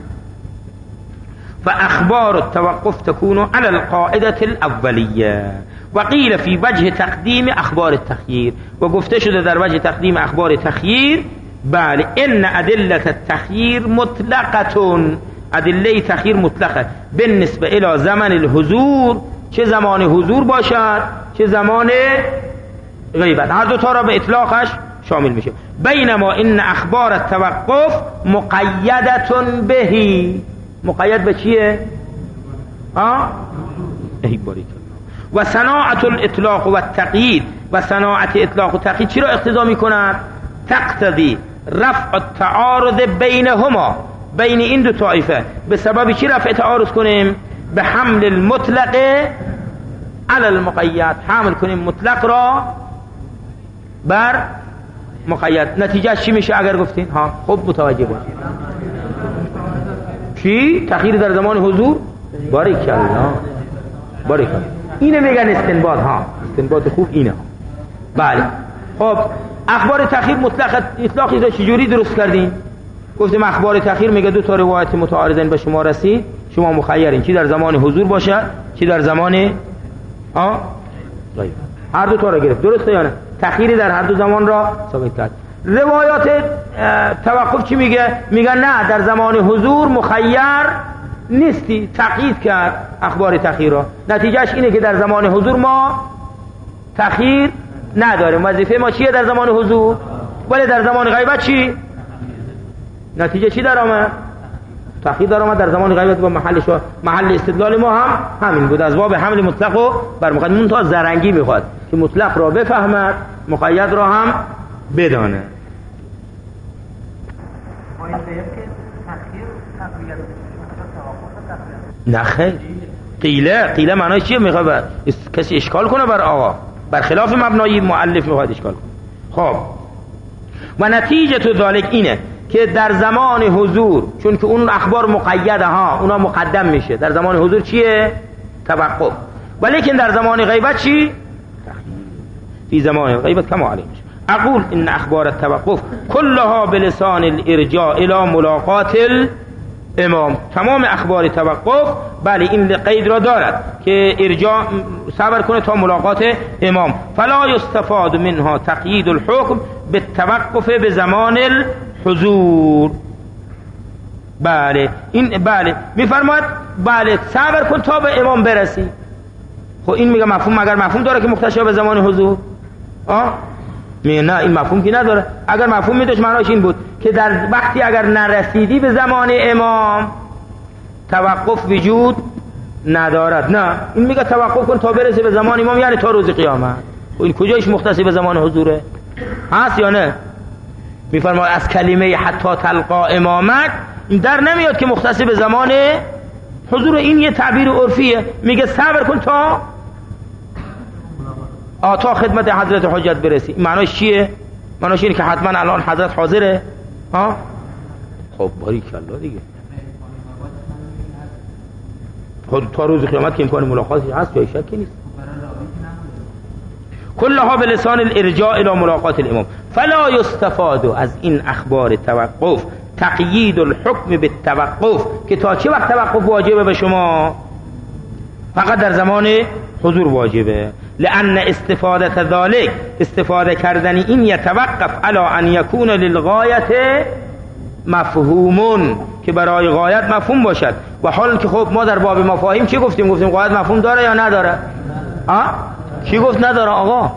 فاخبار التوقف تكون على القاعده الاوليه. وقيل في وجه تقديم اخبار التخيير، و گفته شده در وجه تقدیم اخبار تخییر، بله ان ادله التخيير مطلقه، ادله تخییر مطلقه بالنسبه الى زمن الحضور، چه زمان حضور باشد چه زمان غیبت، هر دو تا را به اطلاقش شامل میشه. بینما ان اخبار التوقف مقیدة بهی، مقید به چیه؟ ها؟ ای باریک. و صناعت الاطلاق و التقیید، و صناعت اطلاق و تقیید چی را اقتضا میکند؟ تقتضی رفع التعارض بینهما، بین این دو طایفه. به سبب چی رفع تعارض کنیم؟ به حمل المطلق علی المقید، حمل کنیم مطلق را بر مقید. نتیجه چی میشه اگر گفتین؟ ها خوب متوجه باشید. چی؟ تخییر در زمان حضور؟ باریکالله باریکالله، اینه میگن استنباط. ها استنباط خوب اینه. بله خب اخبار تخییر مطلق اطلاقی را چجوری درست کردین؟ گفتیم اخبار تخییر میگه دو تا روایت متعارضین به شما رسید، شما مخیرین چی در زمان حضور باشه چی در زمان ها غیب، هر دو تا را گرفت. درسته یا نه؟ تخییر در هر دو زمان را ثابت کرد. روایات توقف چی میگه؟ میگن نه، در زمان حضور مخیر نیستی، تقیید کرد اخبار تأخیر را. نتیجهش اینه که در زمان حضور ما تأخیر نداریم. وظیفه ما چیه در زمان حضور؟ ولی در زمان غیبت چی؟ نتیجه چی در آمد؟ تأخیر در آمد در زمان غیبت. با محلش محل استدلال ما هم همین بود، از باب حمل مطلق و بر مقید. منتها زرنگی میخواد که مطلق را بفهمد، مقید را هم بدانه. نه خیر، قیله قیله معنیش چیه؟ میخواد کسی اشکال کنه بر آقا، برخلاف مبنای مؤلف میخواد اشکال کنه. خب و نتیجه تو ذالک اینه که در زمان حضور، چون که اون اخبار مقیده ها، اونا مقدم میشه. در زمان حضور چیه؟ توقف. ولیکن در زمان غیبت چی؟ فی زمان غیبت کما علیه میشه. اقول ان اخبار التوقف كلها بلسان الارجاء الى ملاقات الامام. تمام اخبار توقف بله این قید را دارد که ارجاع صبر کنه تا ملاقات امام. فلا یستفاد منها تقیید الحکم بالتوقف به زمان الحضور. بله این بله میفرماید بله صبر کن تا به امام برسی. خب این میگه مفهوم، مگر مفهوم داره که مختصر به زمان حضور؟ آه میگه نه، این مفهوم که نداره. اگر مفهوم میداشت معناش این بود که در وقتی اگر نرسیدی به زمان امام توقف وجود ندارد. نه، این میگه توقف کن تا برسه به زمان امام، یعنی تا روز قیامت. و این کجایش مختص به زمان حضوره؟ هست یا نه؟ میفرماید از کلمه حتی تلقا امامک این در نمیاد که مختص به زمان حضور. این یه تعبیر عرفیه، میگه صبر کن تا آتا خدمت حضرت حجت برسی. معناش چیه؟ معناش اینه که حتما الان حضرت حاضره. ها خب باریکالله دیگه. خود تا روز قیامت که امکان ملاقاتش هست جای شکی نیست. کلها به لسان الارجاء الى ملاقات الامام. فلا یستفاد از این اخبار توقف تقیید الحکم بالتوقف، که تا چه وقت توقف واجبه به شما؟ فقط در زمان حضور واجبه. لأن استفاده ذلك، استفاده کردن این یتوقف علی ان یکون للغایت مفهومون، که برای غایت مفهوم باشد. و حال که خب ما در باب مفاهیم چی گفتیم؟ گفتیم غایت مفهوم داره یا نداره؟ ها کی گفت نداره آقا؟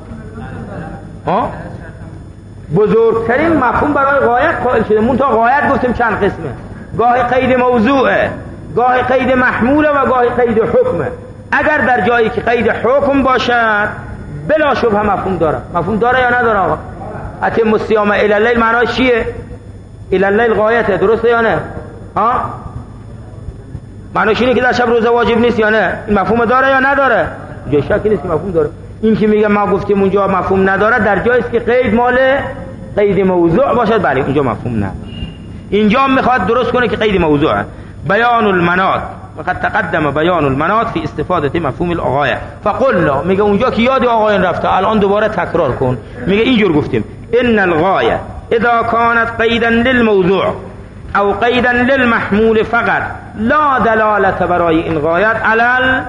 ها بزرگترین مفهوم برای غایت قائل شده. منتها غایت گفتیم چند قسمه، گاهی قید موضوعه، گاهی قید محموله و گاهی قید حکمه. اگر در جایی که قید حکم باشد بلا شبه مفهوم داره. مفهوم داره یا نداره آقا؟ اتم الصیام الی اللیل معناش چیه؟ الی اللیل غایته، درسته یا نه؟ ها معناش اینه که در شب روزه واجب نیست یا نه؟ این مفهوم داره یا نداره؟ جای شکی نیست که مفهوم داره. این که میگه ما گفتیم اونجا مفهوم نداره، در جایی است که قید مال قید موضوع باشد بله اینجا مفهوم نداره. اینجا میخواد درست کنه که قید موضوعه. بیان المناط، وقد تقدم بیان المناط فی استفاده مفهوم الغایه. فقلنا، میگه اونجا که یاد آقایان رفته الان دوباره تکرار کن. میگه اینجور گفتیم ان الغایه اذا كانت قیدا للموضوع او قیدا للمحمول فقط لا دلالت برای این غایت علی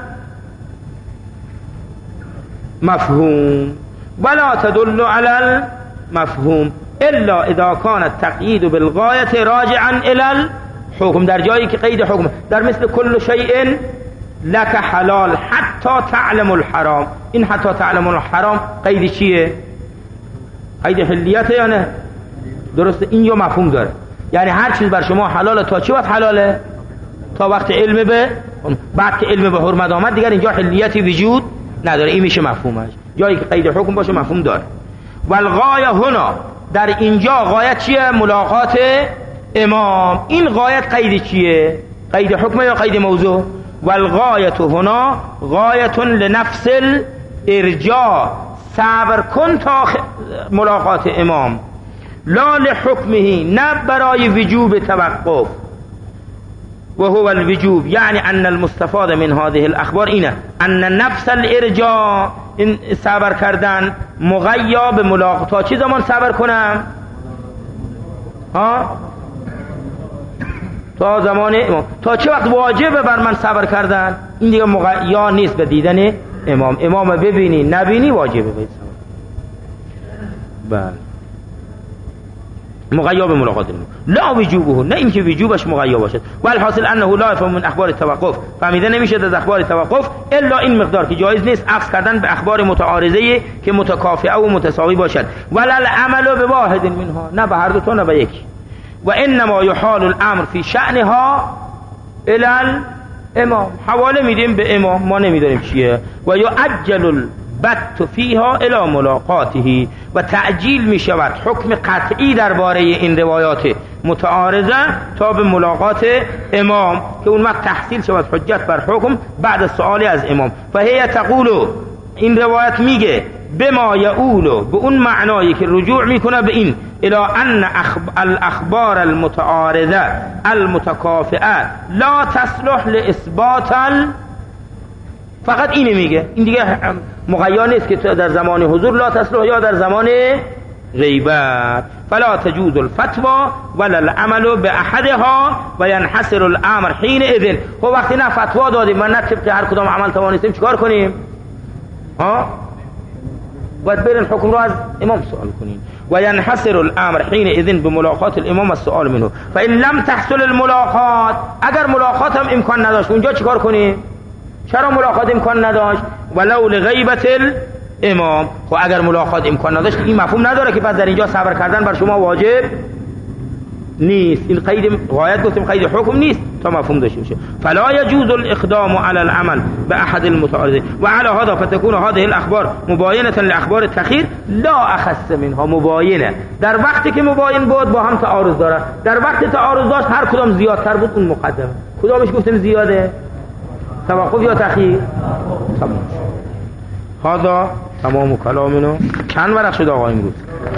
المفهوم ولا تدل علی المفهوم الا اذا كان التقييد بالغایه راجعا الى الحكم. در جایی که قید حکم، در مثل کل شیء لک حلال حتی تعلم الحرام. این حتی تعلم الحرام قید چیه؟ قید حلیت یا نه؟ درسته، اینجا مفهوم داره. یعنی هر چیز بر شما حلاله تا چه وقت حلاله؟ تا وقت علم به، بعد که علم به حرمت آمد دیگر اینجا حلیتی وجود نداره. این میشه مفهومش. جایی که قید حکم باشه مفهوم داره. والغایه هنا، در اینجا غایت چیه؟ ملاقات امام. این غایت قید چیه؟ قید حکم یا قید موضوع؟ والغایت هنا غایت لنفس الارجاع، صبر کن تا ملاقات امام، لا لحکمه، نه برای وجوب توقف. و هو الوجوب یعنی ان المستفاد من هذه الاخبار اینه ان نفس الارجاع، این صبر کردن مغیا به ملاقات. تا چه زمان صبر کنم؟ ها تا زمان امام. تا چه وقت واجبه بر من صبر کردن؟ این دیگه مغیا نیست به دیدن امام. امام ببینی نبینی واجبه به صبر. بله مغیا به ملاقات امام، لا وجوبه، نه اینکه وجوبش مغیا باشد. و الحاصل انه لا يفهم من اخبار توقف، فهمیده نمیشه از اخبار توقف الا این مقدار که جایز نیست عکس کردن به اخبار متعارضه که متکافئه و متساوی باشد. ولا العمل به واحد منها، نه به هر دو تا نه به یکی. و انما یحال الامر فی شأنها الی الامام، حواله میدیم به امام، ما نمیدونیم چیه. و یعجل البت فیها الی ملاقاته، و تعجیل میشود حکم قطعی درباره این روایات متعارضه تا به ملاقات امام که اون وقت تحصیل شود حجت بر حکم بعد از سؤالی از امام. فهی تقول، این روایت میگه بما یعول، به اون معنایی که رجوع میکنه به این الى ان الاخبار المتعارضه المتکافئه لا تصلح لاثبات ال... فقط اینه میگه، این دیگه مغیا نیست که در زمان حضور لا تصلح یا در زمان غیبت. فلا تجوز الفتوى ولا العمل باحدها و ينحصر الامر حينئذ. خب وقتی نه فتوا دادیم و نه طبق هر کدام عمل توانستیم چیکار کنیم؟ ها باید برین حکم رو از امام سوال کنین. و ینحصر الامر حینئذ بملاقات الامام السؤال منه. فان لم تحصل الملاقات، اگر ملاقات هم امکان نداشت اونجا چیکار کنیم؟ چرا ملاقات امکان نداشت؟ ولو لغیبت الامام. خب اگر ملاقات امکان نداشت این مفهوم نداره که پس در اینجا صبر کردن بر شما واجب نیست. این قید غایت گفتیم قید حکم نیست تا مفهوم داشته باشه. فلا يجوز الاقدام على العمل باحد المتعارضين وعلى هذا فتكون هذه الاخبار مباينه لاخبار التخير لا اخص منها. مباینه در وقتی که مباین بود با هم تعارض داره، در وقتی تعارض داشت هر کدام زیادتر بود اون مقدم. کدامش گفتیم زیاده؟ توقف یا تخییر؟ تمام. هذا تمام کلامنا. چند ورق شد آقا امروز؟